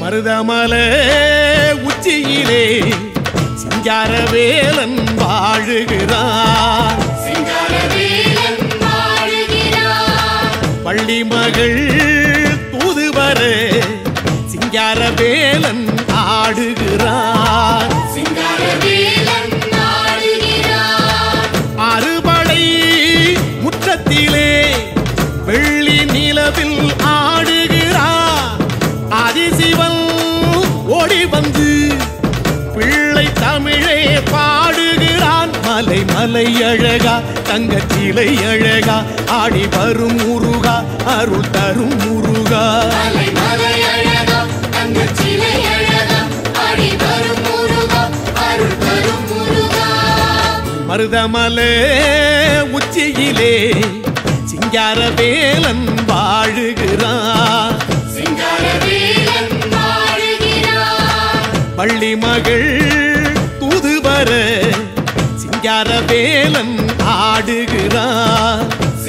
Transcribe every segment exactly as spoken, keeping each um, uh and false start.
மருதமலை உச்சியிலே சிங்காரவேலன் வாழுகிறான். பள்ளி மகள் தூதுவர சிங்காரவேலன் ஆடுகிறான். அறுபடை முற்றத்திலே வெள்ளி நிலவில் ஆடுகிறான். ஆதிசிவன் ஓடி வந்து பிள்ளை தமிழே பாடுகிறான். மலை மலை அழகா தங்கச்சிலை அழகா ஆடி வரும் முருகா அருள் தரும் முருகா. மருதமலை உச்சியிலே சிங்காரவேலன் வாழுகிறான். பள்ளி மகள் தூதுவர சிங்காரவேலன் ஆடுகிறான்.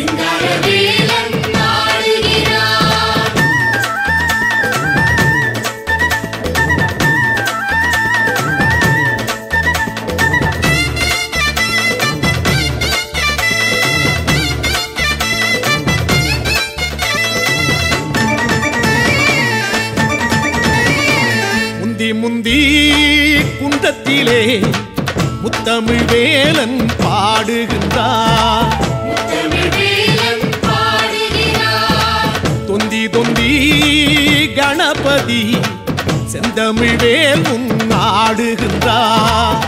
முந்தி குன்றத்திலே முத்தமிழ் வேலன் பாடுகின்றார். தொந்தி தொந்தி கணபதி செந்தமிழ் வேல் முன் ஆடுகின்றார்.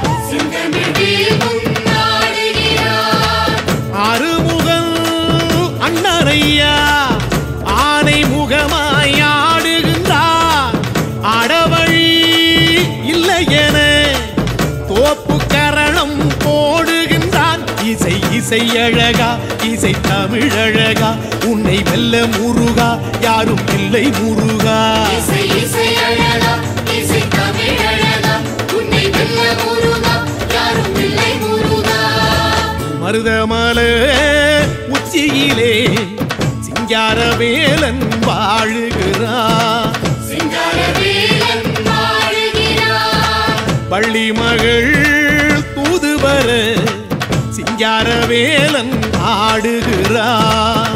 ஆறுமுகன் அண்ணனையா ஆனை முகமாய் ஆடுகின்றார். ஆடவழி இல்லையென தோப்பு கரணம் போடுகின்றான். இசை இசை அழகா இசை தமிழ் அழகா உன்னை வெல்ல முருகா யாரும் இல்லை முருகா. மருதமலை உச்சியிலே சிங்காரவேலன் வாழுகிறான். பள்ளி மகள் தூதுவர சிங்காரவேலன் ஆடுகிறான்.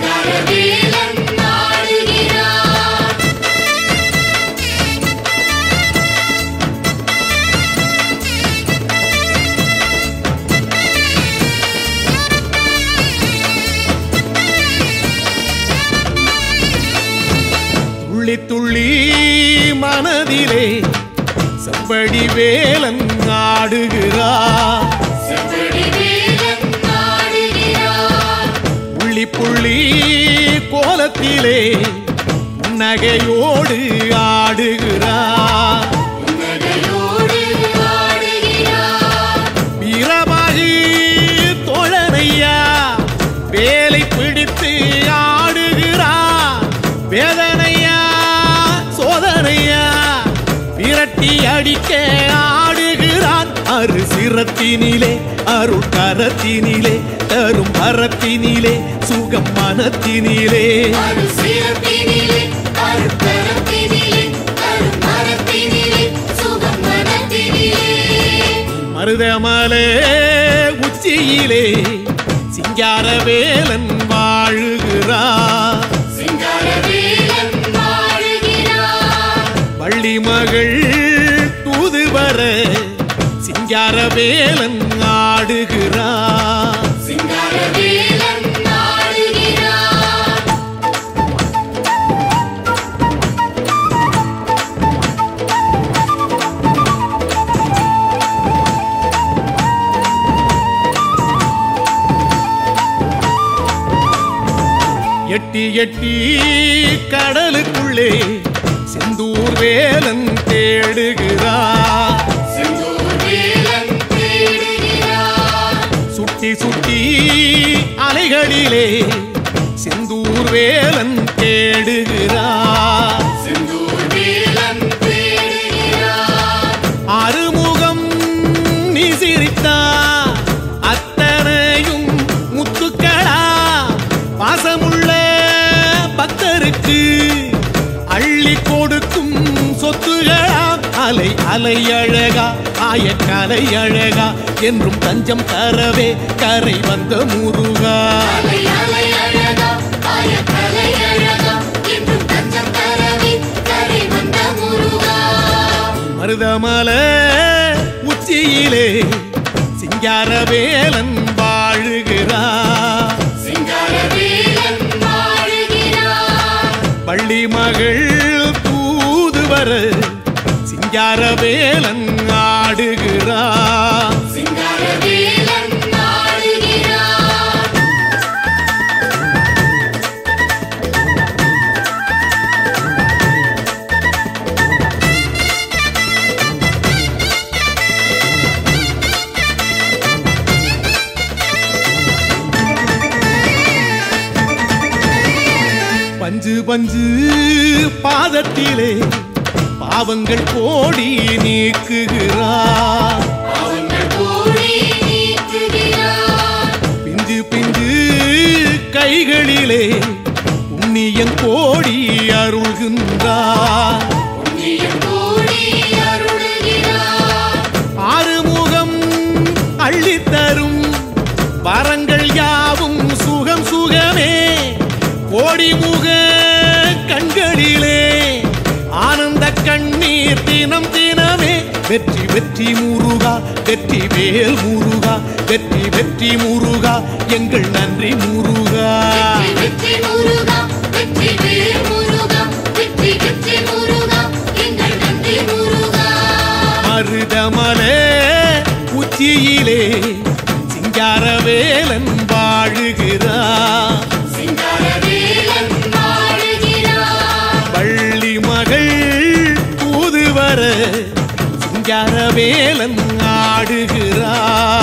துள்ளி துள்ளி மனதிலே செம்படி வேலன் ஆடுகிறார். புள்ளி புள்ளி கோலத்திலே நகையோடு ஆடுகிறார். வீரமாகி தோழனையா வேலை பிடித்து ஆடுகிறார். வேதனையா சோதனையா விரட்டி அடிக்க ஆடுகிறான். அரு சிரத்தினிலே அருள் கரத்தினிலே தரும் மரத்தினிலே சுகம் மனத்தினிலே. மருதமலை உச்சியிலே சிங்காரவேலன் வாழுகிறான். பள்ளி மகள் தூதுவர சிங்காரவேலன் ஆடுகிறான். எட்டி எட்டி கடலுக்குள்ளே செந்தூர் வேலன் தேடுகிறார். சுட்டி சுட்டி அலைகளிலே செந்தூர் வேலன் தேடுகிறார். அறுமுகம் நீ சிரித்தா அத்தனையும் முத்துக்களா. பாசமுள்ள பக்தருக்கு அள்ளி கொடுக்கும் சொத்து அலை அலை அழகா ஆயக்கலை அழகா என்றும் தஞ்சம் தரவே கரை வந்த முருகா. அலை அலை அழகா ஆயக்கலை அழகா என்றும் தஞ்சம் தரவே கரை வந்த முருகா. மருதமலை உச்சியிலே சிங்காரவேலன் வாழுகிறார். சிங்காரவேலன் வாழுகிறார். பள்ளி மகள் தூதுவர சிங்காரவேலன் ஆடுகிறார். சிங்காரவேலன் ஆடுகிறார். பஞ்சு பஞ்சு பாதத்திலே பாவங்கள் கோடி நீக்குகிறார். பாவங்கள் கோடி நீக்குகிறார். பிஞ்சு பிஞ்சு கைகளிலே புண்ணியம் கோடி அருள்கின்றார். புண்ணியம் கோடி அருளுகிறார். ஆறுமுகம் அள்ளித்தரும் வரங்கள் யாவும் சுகம் சுகமே. கோடிமுக கண்களிலே ஆனந்த கண்ணீர் தினம் தினமே. வெற்றி வெற்றி முருகா வெற்றி வேல் முருகா வெற்றி வெற்றி முருகா எங்கள் நன்றி முருகா. வெற்றி முருகா வெற்றி வேல் முருகா வெற்றி வெற்றி முருகா எங்கள் நன்றி முருகா. மருதமலை உச்சியிலே சிங்காரவேலன் வாழுகிறார். சிங்காரவேலன் வாழுகிறார். பள்ளி மகள் தூதுவர சிங்காரவேலன் ஆடுகிறார்.